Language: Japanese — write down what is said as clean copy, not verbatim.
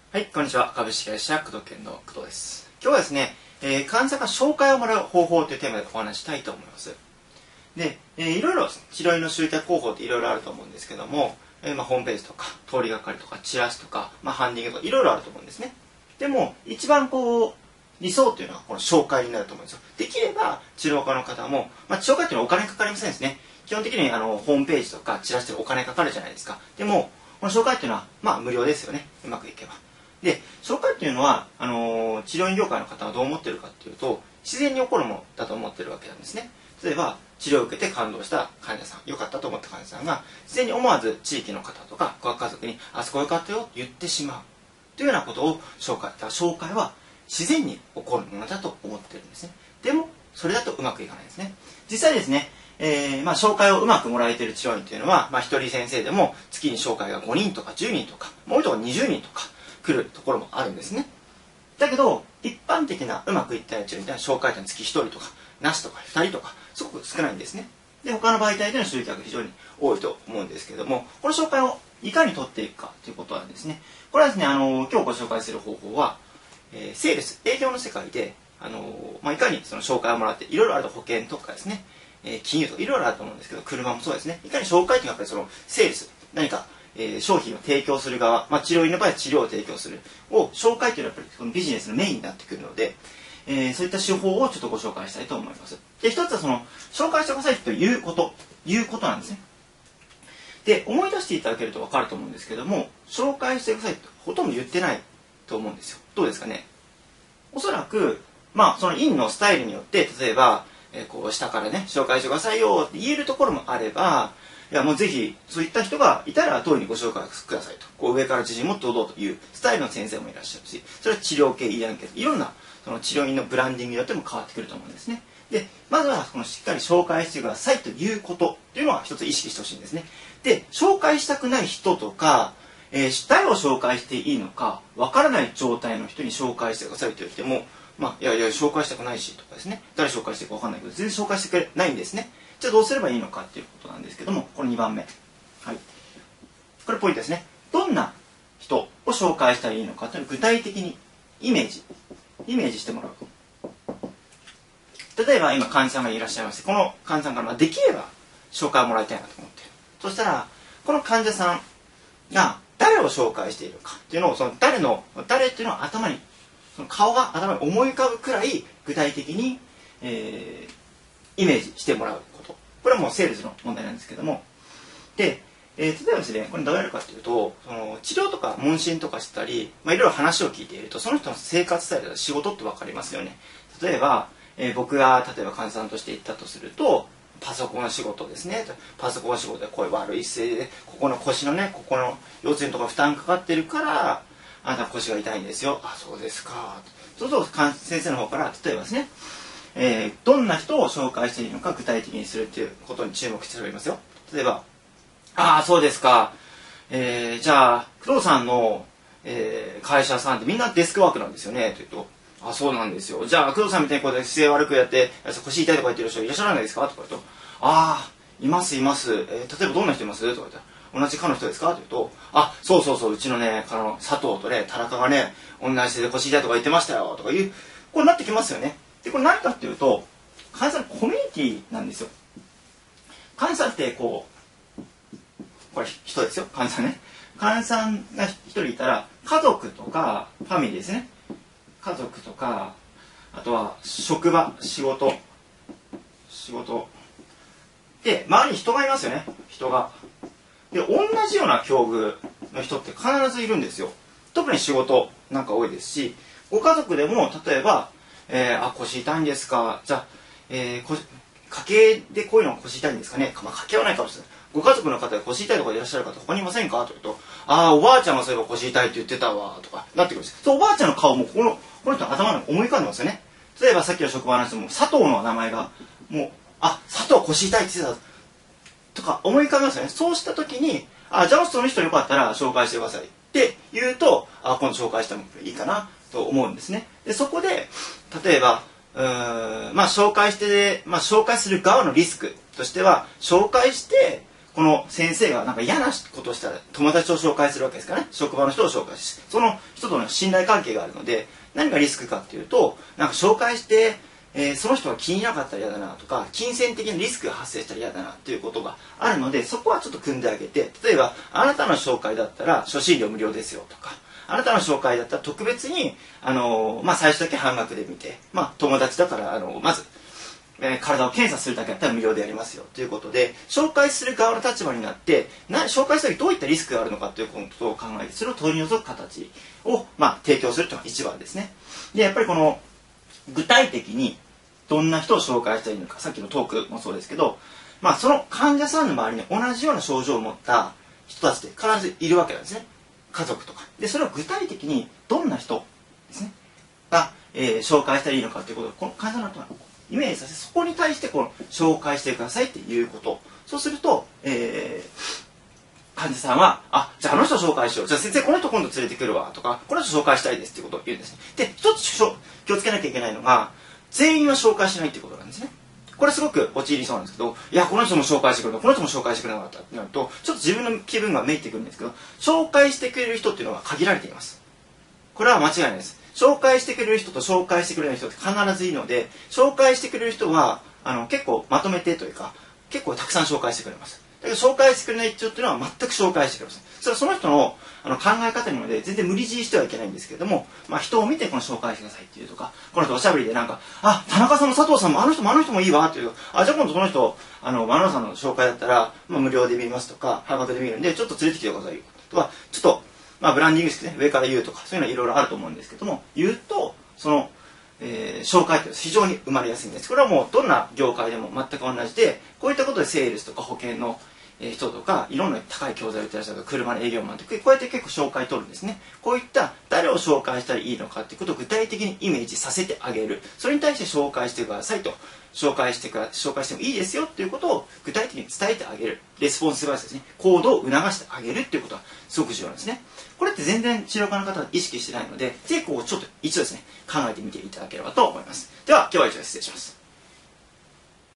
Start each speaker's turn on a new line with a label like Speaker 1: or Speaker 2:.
Speaker 1: はい、こんにちは。株式会社工藤研の工藤です。今日はですね、患者が紹介をもらう方法というテーマでお話したいと思います。で、いろいろ治療院の集客方法っていろいろあると思うんですけども、ホームページとか通りがかりとかチラシとか、ハンディングとかいろいろあると思うんですね。でも一番理想というのはこの紹介になると思うんですよ。できれば治療家の方も、紹介というのはお金かかりませんですね。基本的にホームページとかチラシとかお金かかるじゃないですか。でもこの紹介というのは無料ですよね。うまくいけば。で、紹介っていうのは治療院業界の方はどう思ってるかっていうと、自然に起こるものだと思ってるわけなんですね。例えば治療を受けて感動した患者さん、良かったと思った患者さんが自然に思わず地域の方とかご家族にあそこ良かったよって言ってしまうというようなことを紹介は自然に起こるものだと思ってるんですね。でもそれだとうまくいかないですね。実際ですね、紹介をうまくもらえている治療院というのは、一人先生でも月に紹介が5人とか10人とか、もう一度20人とか来るところもあるんですね。だけど一般的なうまくいった治療院では紹介というのは月1人とかなしとか2人とかすごく少ないんですね。で、他の媒体での集客が非常に多いと思うんですけれども、この紹介をいかに取っていくかということなんですね。これはですね、今日ご紹介する方法は、セールス、営業の世界で、いかにその紹介をもらって、いろいろあると保険とかですね、金融とかいろいろあると思うんですけど、車もそうですね。いかに紹介というのはやっぱりそのセールス、何か、商品を提供する側、治療院の場合は治療を提供するを紹介というのはやっぱりこのビジネスのメインになってくるので、そういった手法をちょっとご紹介したいと思います。で、一つはその紹介してくださいということなんですね。で、思い出していただけると分かると思うんですけども、紹介してくださいとほとんど言ってないと思うんですよ。どうですかね。おそらくその院のスタイルによって、例えば、下からね紹介してくださいよって言えるところもあれば、いやもうぜひそういった人がいたら当院にご紹介くださいと、上から自信持ってどうぞというスタイルの先生もいらっしゃるし、それは治療系、医療系、いろんなその治療院のブランディングによっても変わってくると思うんですね。で、まずはこのしっかり紹介してくださいということというのは一つ意識してほしいんですね。で、紹介したくない人とか、誰を紹介していいのかわからない状態の人に紹介してくださいと言っても、いや紹介したくないしとかですね、誰紹介していいかわかんないけど全然紹介してくれないんですね。じゃあどうすればいいのかっていうことなんですけども、これ2番目、はい、これポイントですね。どんな人を紹介したらいいのかというのを具体的にイメージしてもらう。例えば今患者さんがいらっしゃいまして、この患者さんからできれば紹介をもらいたいなと思っている。そしたらこの患者さんが誰を紹介しているかっていうのを、その誰っていうのを頭に、その顔が頭に思い浮かぶくらい具体的に、イメージしてもらうこと。これはもうセールスの問題なんですけども。で、例えばですね、これどうやるかというと、その治療とか問診とかしたり、いろいろ話を聞いていると、その人の生活スタイルや仕事って分かりますよね。例えば、僕が例えば患者さんとして行ったとすると、パソコンの仕事ですね。パソコンの仕事でこういう悪い姿勢で、ここの腰のね、ここの腰椎のところ負担かかってるから、あなた腰が痛いんですよ。あ、そうですか。そうすると先生の方から例えばですね、どんな人を紹介していいのか具体的にするということに注目しておりますよ。例えば、ああそうですか。じゃあ工藤さんの、会社さんってみんなデスクワークなんですよねと言うと、あ、そうなんですよ。じゃあ工藤さんみたいに姿勢悪くやって腰痛いとか言ってる人いらっしゃらないですかとか言うと、ああいますいます。例えばどんな人いますとか言ったら、同じ科の人ですかと言うと、あ、そううちのね佐藤とね田中がね同じ姿勢で腰痛いとか言ってましたよとかいう、こうなってきますよね。でこれ何かっていうと、患者さんのコミュニティなんですよ。患者さんってこれ人ですよ、患者さんね。患者さんが一人いたら、家族とかファミリーですね。家族とか、あとは職場、仕事で周りに人がいますよね。人がで、同じような境遇の人って必ずいるんですよ。特に仕事なんか多いですし、ご家族でも例えば、腰痛いんですか、じゃあ、家計でこういうの腰痛いんですかね。家計はないかもしれない。ご家族の方で腰痛いとかいらっしゃる方他にいませんかと言うと、ああおばあちゃんがそういえば腰痛いって言ってたわとかなってくるんです。そう、おばあちゃんの顔もこの人の頭に思い浮かんでますよね。例えばさっきの職場の話でも佐藤の名前がもう、あ、佐藤腰痛いって言ってたとか思い浮かびますよね。そうした時に、じゃあその人よかったら紹介してくださいって言うと、今度紹介してもいいかなと思うんですね。でそこで例えば紹介する側のリスクとしては、紹介してこの先生がなんか嫌なことをしたら友達を紹介するわけですからね。職場の人を紹介し、その人との信頼関係があるので、何がリスクかっていうと、なんか紹介して、その人が気になかったら嫌だなとか、金銭的なリスクが発生したら嫌だなっていうことがあるので、そこはちょっと組んであげて、例えばあなたの紹介だったら初診料無料ですよとか、あなたの紹介だったら特別に最初だけ半額で見て、友達だからまず体を検査するだけだったら無料でやりますよということで、紹介する側の立場になって紹介する時どういったリスクがあるのかということを考えて、それを取り除く形を、提供するというのが一番ですね。でやっぱりこの具体的にどんな人を紹介したらいいのか、さっきのトークもそうですけど、その患者さんの周りに同じような症状を持った人たちって必ずいるわけなんですね。家族とかで、それを具体的にどんな人ですねが、紹介したらいいのかということをこの患者の人がイメージさせ、そこに対してこの紹介してくださいっていうこと。そうすると、患者さんはじゃあの人紹介しよう、じゃあ先生この人今度連れてくるわとか、この人紹介したいですっていうことを言うんですね。で一つ気をつけなきゃいけないのが、全員は紹介しないっていうことなんですね。これすごく陥りそうなんですけど、いやこの人も紹介してくれる、この人も紹介してくれなかったってなると、ちょっと自分の気分がめいってくるんですけど、紹介してくれる人っていうのは限られています。これは間違いないです。紹介してくれる人と紹介してくれない人って必ずいるので、紹介してくれる人は結構まとめてというか、結構たくさん紹介してくれます。だけど紹介してくれない人っていうのは全く紹介してくれません。それはその人の考え方なので全然無理強いしてはいけないんですけれども、人を見てこの紹介してくださいっていうとか、この人おしゃべりでなんか田中さんも佐藤さんもあの人もいいわっていう、じゃあ今度その人真野さんの紹介だったら、無料で見ますとか半額で見るんでちょっと連れてきてくださいよとか、ちょっとブランディングしてね、上から言うとかそういうのはいろいろあると思うんですけども、言うとその紹介って非常に生まれやすいんです。これはもうどんな業界でも全く同じで、こういったことでセールスとか保険の人とかいろんな高い教材を売ってらっしゃる車の営業マンってこうやって結構紹介取るんですね。こういった誰を紹介したらいいのかっていうことを具体的にイメージさせてあげる。それに対して紹介してくださいと、紹介してもいいですよっていうことを具体的に伝えてあげる。レスポンスバイスですね。行動を促してあげるっていうことはすごく重要なんですね。これって全然治療家の方は意識してないので、ぜひこうちょっと一度ですね考えてみていただければと思います。では今日は以上で失礼します。